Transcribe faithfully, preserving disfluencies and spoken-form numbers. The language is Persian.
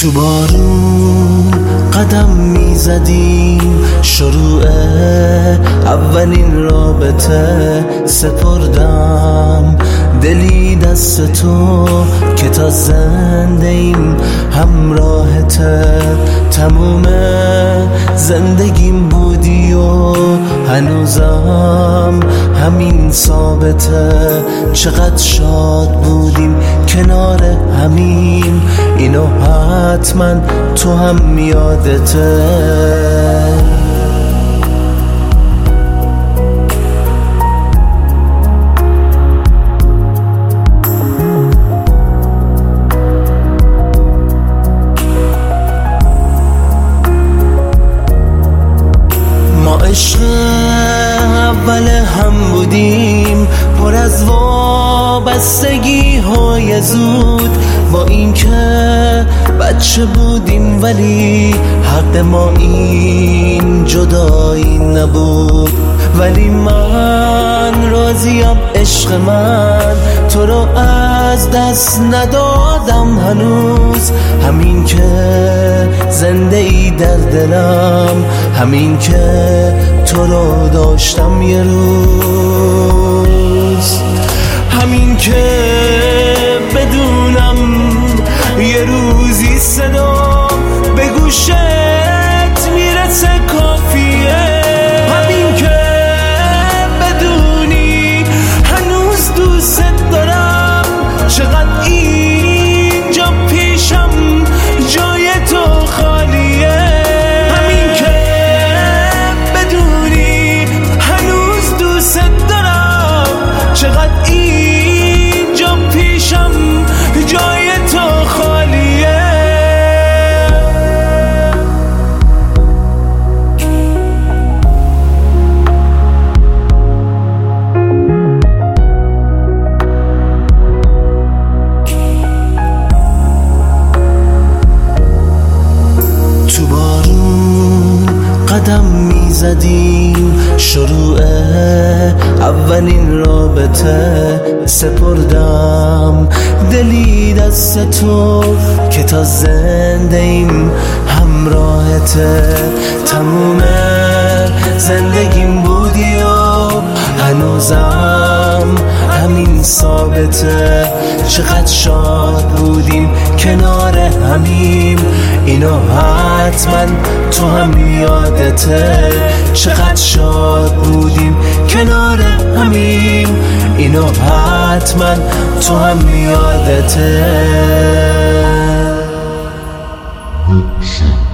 تو بارون قدم میزدیم، شروع اولین رابطه سپردم دلی دست تو که تا زنده ایم همراهته. تموم زندگیم بودی و هنوزم همین ثابته. چقدر شاد بودیم کنار همین، اینو حتما تو هم یادته. ما عشق اول هم بودیم، پر از وابستگی های زود. با این که بچه بودیم ولی حق ما این جدایی نبود. ولی من راضیم عشق من، تو رو از دست ندادم هنوز. همین که زنده ای در دلم، همین که تو رو داشتم یه روز. همین که بدونم یه روزی صدا به گوشت میرسه کافیه. همین که بدونی هنوز دوست دارم، چقدر اینجا پیشم جای تو خالیه. همین که بدونی هنوز دوست دارم، چقدر اینجا پیشم جای تو خالیه. تو بارون قدم میزدیم، شروع اولین رابطه سپردم دلی دست تو که تا زنده ایم همراهته. تموم زندگیم بودی و هنوزم همین ثابته. چقدر شاد بودیم کنار همیم، اینو حتما تو هم یادته. چقدر شاد بودیم کنار همیم، اینو حتما تو هم یادته.